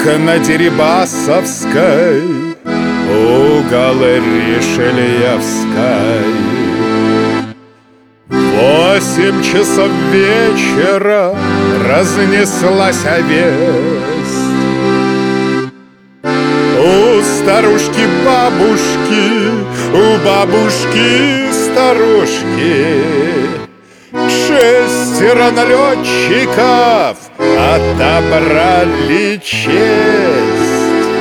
на Дерибасовской, угол Ришельевской. 8 часов вечера разнеслась весть. У старушки-бабушки, у бабушки-старушки 6 налетчиков отобрали честь.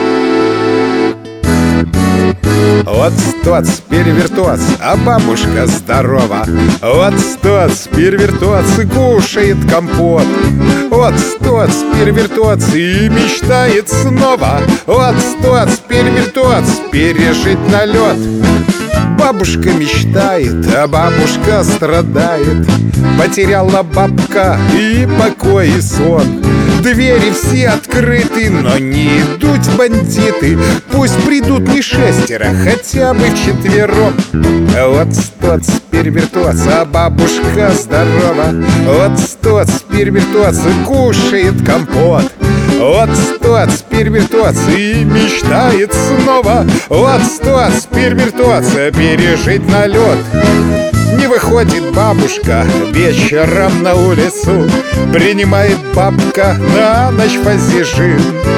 Вот стоц, перевертоц, а бабушка здорова. Вот стоц, перевертоц, и кушает компот. Вот стоц, перевертоц, и мечтает снова. Вот стоц, перевертоц, пережить налет. Бабушка мечтает, а бабушка страдает. Потеряла бабка и покой, и сон. Двери все открыты, но не идут бандиты. Пусть придут не 6, хотя бы вчетвером. Вот стоц, перевертоц, а бабушка здорова. Вот стоц, перевертоц, кушает компот. Вот стоц, перевертоц, и мечтает снова. Вот стоц, перевертоц, пережить налет. Не выходит бабушка вечером на улицу. Принимает бабка на ночь фазижин.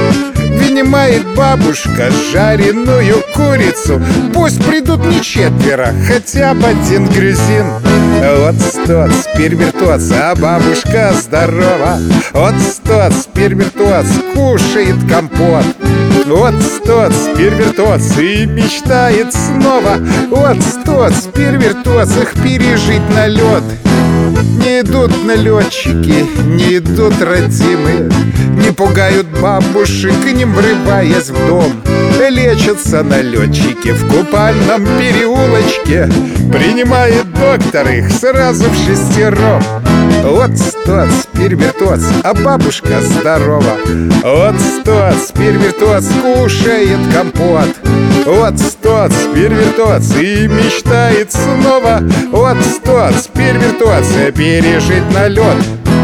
Вынимает бабушка жареную курицу. Пусть придут не 4, хотя бы 1 грузин. Вот стоц, перевертоц, а бабушка здорова. Вот стоц, перевертоц, кушает компот. Вот стоц, перевертоц, и мечтает снова. Вот стоц, перевертоц, их пережить налет. Не идут налетчики, не идут родимые, не пугают бабушек, к ним врываясь в дом. Лечатся налетчики в купальном переулочке. Принимает доктор их сразу в 6. Вот стоц, перевертоц, а бабушка здорова. Вот стоц, перевертоц, кушает компот. Вот стоц, перевертоц, и мечтает снова. Вот стоц, перевертоц, пережить налет.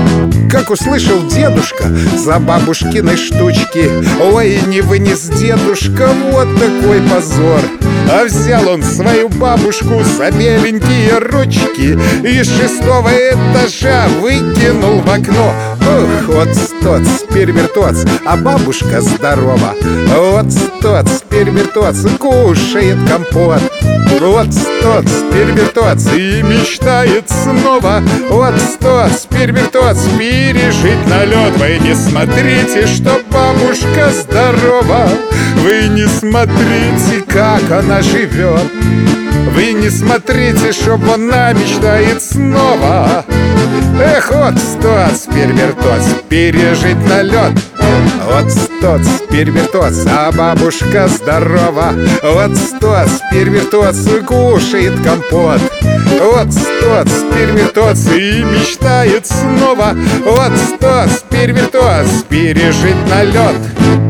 Как услышал дедушка за бабушкиной штучки, ой, не вынес дедушка, вот такой позор. А взял он свою бабушку за беленькие ручки и с 6-го этажа выкинул в окно. Ох, вот стоц, перевертоц, а бабушка здорова. Вот стоц, перевертоц, кушает компот. Вот стоц, перевертоц, и мечтает снова. Вот стоц, перевертоц, пережить налет. Вы не смотрите, что бабушка здорова. Вы не смотрите, как она живет. Вы не смотрите, чтоб она мечтает снова. Эх, вот стоц, перевертоц, пережить налет. Вот стоц, перевертоц, а бабушка здорова. Вот стоц, перевертоц, кушает компот. Вот стоц, перевертоц, и мечтает снова. Вот стоц, перевертоц, пережить налет.